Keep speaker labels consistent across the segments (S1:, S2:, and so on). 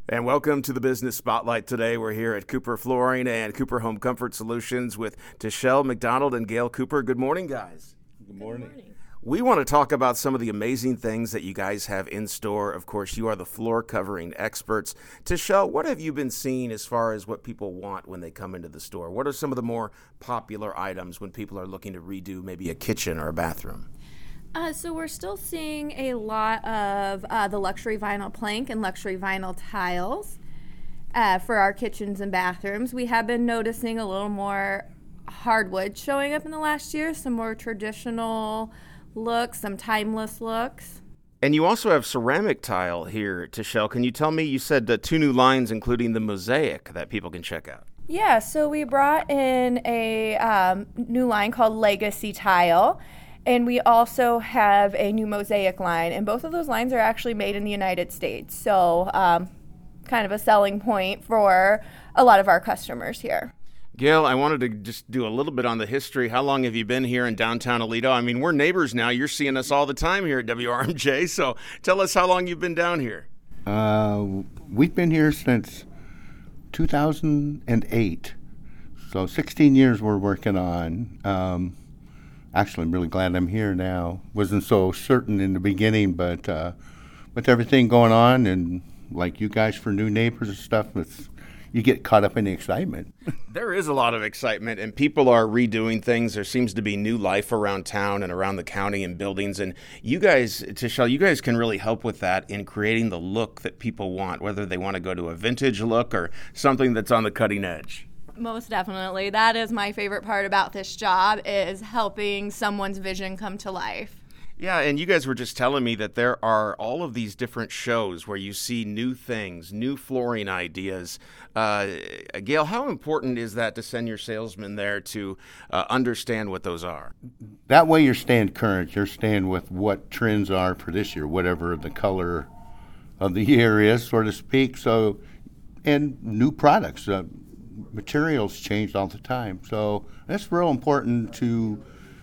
S1: And welcome to the Business Spotlight today. We're here at Cooper Flooring and Cooper Home Comfort Solutions with Tishelle McDonald and Gail Cooper. Good morning, guys.
S2: Good morning.
S1: We want to talk about some of the amazing things that you guys have in store. Of course, you are the floor covering experts. Tishelle, what have you been seeing as far as what people want when they come into the store? What are some of the more popular items when people are looking to redo maybe a kitchen or a bathroom?
S2: So we're still seeing a lot of the luxury vinyl plank and luxury vinyl tiles for our kitchens and bathrooms. We have been noticing a little more hardwood showing up in the last year, some more traditional looks, some timeless looks.
S1: And you also have ceramic tile here, Tishelle. Can you tell me, you said 2 new lines, including the mosaic, that people can check out?
S2: Yeah, so we brought in a new line called Legacy Tile. And we also have a new mosaic line, and both of those lines are actually made in the United States. So kind of a selling point for a lot of our customers here.
S1: Gail, I wanted to just do a little bit on the history. How long have you been here in downtown Aledo? I mean, we're neighbors now. You're seeing us all the time here at WRMJ. So tell us how long you've been down here.
S3: We've been here since 2008. So 16 years we're working on. Actually, I'm really glad I'm here now. Wasn't so certain in the beginning, but with everything going on and like you guys for new neighbors and stuff, you get caught up in the excitement.
S1: There is a lot of excitement, and people are redoing things. There seems to be new life around town and around the county and buildings. And you guys, Tishelle, you guys can really help with that in creating the look that people want, whether they want to go to a vintage look or something that's on the cutting edge.
S2: Most definitely. That is my favorite part about this job, is helping someone's vision come to life.
S1: Yeah, and you guys were just telling me that there are all of these different shows where you see new things, new flooring ideas. Gail, how important is that to send your salesmen there to understand what those are?
S3: That way you're staying current. You're staying with what trends are for this year, whatever the color of the year is, so to speak. So, and new products. Materials change all the time. So that's real important to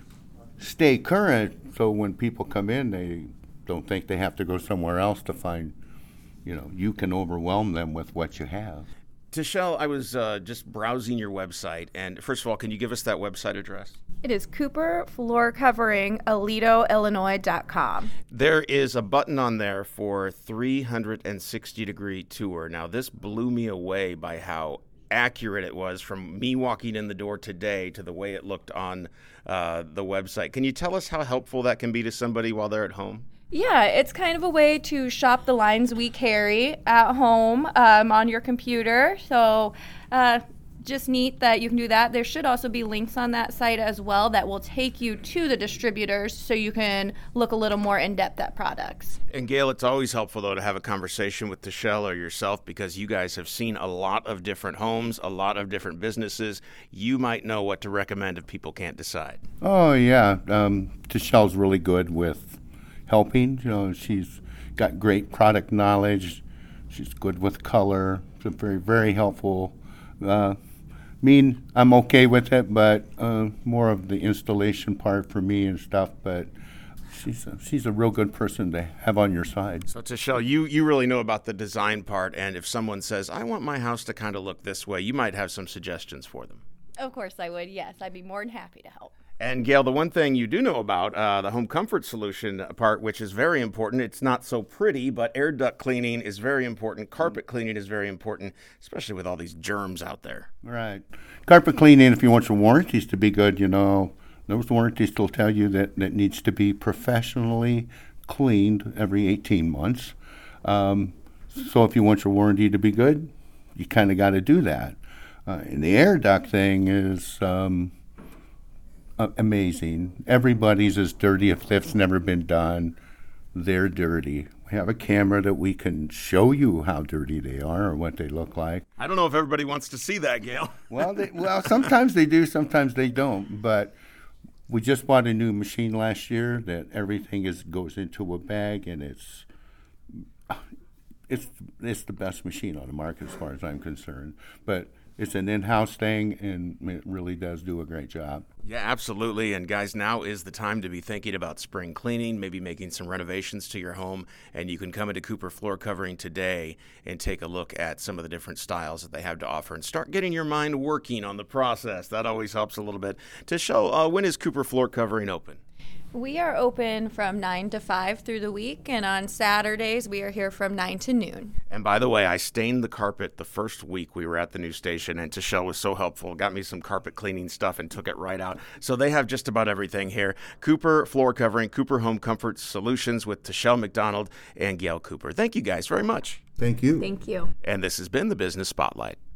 S3: stay current, so when people come in, they don't think they have to go somewhere else to find, you can overwhelm them with what you have.
S1: Tishelle, I was just browsing your website, and first of all, can you give us that website address?
S2: It is Cooper Floor Covering, AledoIllinois.com.
S1: There is a button on there for 360-degree tour. Now, this blew me away by how accurate it was from me walking in the door today to the way it looked on the website. Can you tell us how helpful that can be to somebody while they're at home?
S2: Yeah, it's kind of a way to shop the lines we carry at home on your computer. So just neat that you can do that. There should also be links on that site as well that will take you to the distributors so you can look a little more in depth at products.
S1: And Gail, it's always helpful, though, to have a conversation with Tishelle or yourself, because you guys have seen a lot of different homes, a lot of different businesses. You might know what to recommend if people can't decide.
S3: Oh, yeah. Tishelle's really good with helping. She's got great product knowledge. She's good with color. It's very, very helpful. I'm okay with it, but more of the installation part for me and stuff. But she's a real good person to have on your side.
S1: So, Tishelle, you really know about the design part, and if someone says, I want my house to kind of look this way, you might have some suggestions for them.
S2: Of course I would, yes. I'd be more than happy to help.
S1: And Gail, the one thing you do know about the home comfort solution part, which is very important, it's not so pretty, but air duct cleaning is very important. Carpet cleaning is very important, especially with all these germs out there.
S3: Right. Carpet cleaning, if you want your warranties to be good, those warranties still tell you that needs to be professionally cleaned every 18 months. So if you want your warranty to be good, you kind of got to do that. And the air duct thing is amazing. Everybody's is dirty. If that's never been done, they're dirty. We have a camera that we can show you how dirty they are or what they look like.
S1: I don't know if everybody wants to see that, Gail.
S3: Well, sometimes they do, sometimes they don't. But we just bought a new machine last year that everything goes into a bag, and it's the best machine on the market as far as I'm concerned. But it's an in-house thing, and it really does do a great job.
S1: Yeah, absolutely. And guys, now is the time to be thinking about spring cleaning, maybe making some renovations to your home. And you can come into Cooper Floor Covering today and take a look at some of the different styles that they have to offer and start getting your mind working on the process. That always helps a little bit. To show, when is Cooper Floor Covering open?
S2: We are open from 9 to 5 through the week, and on Saturdays we are here from 9 to noon.
S1: And by the way, I stained the carpet the first week we were at the new station, and Tashelle was so helpful. Got me some carpet cleaning stuff and took it right out. So they have just about everything here. Cooper Floor Covering, Cooper Home Comfort Solutions with Tashelle McDonald and Gail Cooper. Thank you guys very much.
S3: Thank you.
S2: Thank you.
S1: And this has been the Business Spotlight.